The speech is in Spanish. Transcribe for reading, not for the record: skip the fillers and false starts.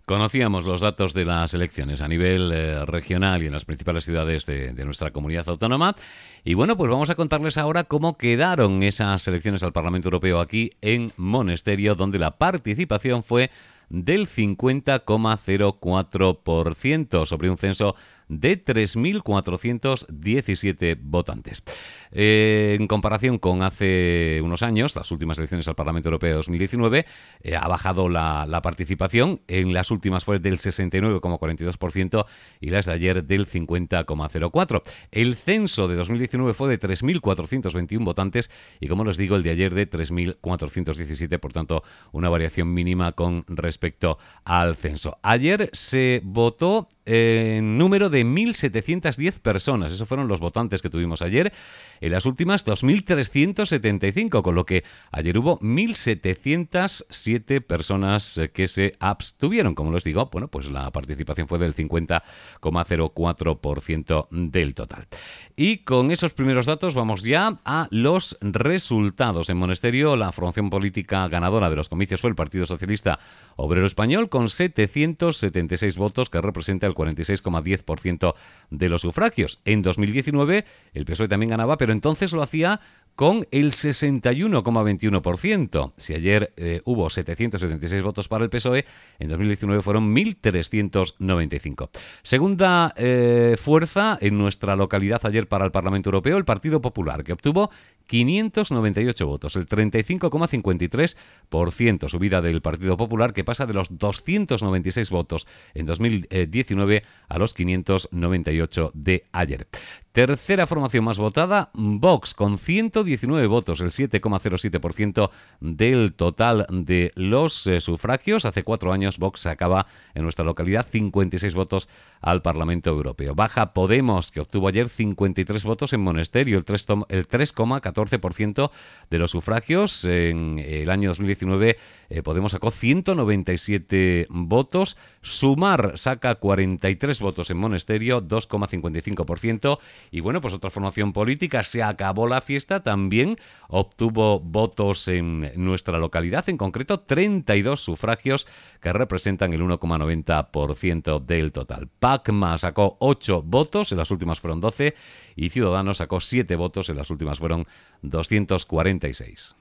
Conocíamos los datos de las elecciones a nivel regional y en las principales ciudades de nuestra comunidad autónoma. Y bueno, pues vamos a contarles ahora cómo quedaron esas elecciones al Parlamento Europeo aquí en Monesterio, donde la participación fue del 50,04% sobre un censo de 3.417 votantes. En comparación con hace unos años, las últimas elecciones al Parlamento Europeo de 2019, ha bajado la participación. En las últimas fue del 69,42% y las de ayer del 50,04%. El censo de 2019 fue de 3.421 votantes y, como les digo, el de ayer de 3.417, por tanto, una variación mínima con respecto al censo. Ayer se votó en número de 1.710 personas. Esos fueron los votantes que tuvimos ayer. En las últimas, 2.375, con lo que ayer hubo 1.707 personas que se abstuvieron. Como les digo, bueno, pues la participación fue del 50,04% del total. Y con esos primeros datos vamos ya a los resultados. En Monesterio, la formación política ganadora de los comicios fue el Partido Socialista Obrero Español, con 776 votos, que representa el 46,10% de los sufragios. En 2019, el PSOE también ganaba, pero entonces lo hacía con el 61,21%. Si ayer hubo 776 votos para el PSOE, en 2019 fueron 1.395. Segunda fuerza en nuestra localidad ayer para el Parlamento Europeo, el Partido Popular, que obtuvo 598 votos, el 35,53%, subida del Partido Popular, que pasa de los 296 votos en 2019 a los 598 de ayer. Tercera formación más votada, Vox, con 119 votos, el 7,07% del total de los sufragios. Hace 4 años Vox sacaba en nuestra localidad 56 votos al Parlamento Europeo. Baja Podemos, que obtuvo ayer 53 votos en Monesterio, el 3,14% de los sufragios. En el año 2019 Podemos sacó 197 votos. Sumar saca 43 votos en Monesterio, 2,55%. Y bueno, pues otra formación política, se acabó la fiesta, también obtuvo votos en nuestra localidad, en concreto 32 sufragios que representan el 1,90% del total. PACMA sacó 8 votos, en las últimas fueron 12, y Ciudadanos sacó 7 votos, en las últimas fueron 246.